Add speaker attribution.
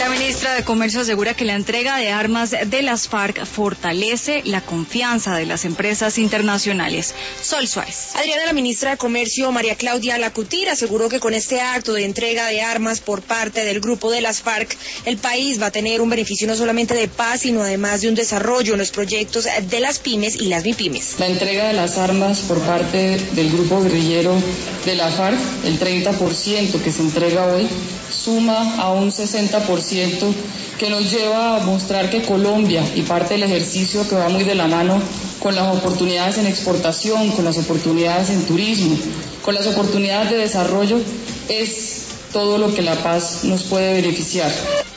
Speaker 1: La ministra de Comercio asegura que la entrega de armas de las FARC fortalece la confianza de las empresas internacionales. Sol Suárez.
Speaker 2: Adriana, la ministra de Comercio, María Claudia Lacutir, aseguró que con este acto de entrega de armas por parte del grupo de las FARC, el país va a tener un beneficio no solamente de paz, sino además de un desarrollo en los proyectos de las pymes y las MIPYMES.
Speaker 3: La entrega de las armas por parte del grupo guerrillero de la FARC, el 30% que se entrega hoy, suma a un 60% que nos lleva a mostrar que Colombia, y parte del ejercicio que va muy de la mano con las oportunidades en exportación, con las oportunidades en turismo, con las oportunidades de desarrollo, es todo lo que la paz nos puede beneficiar.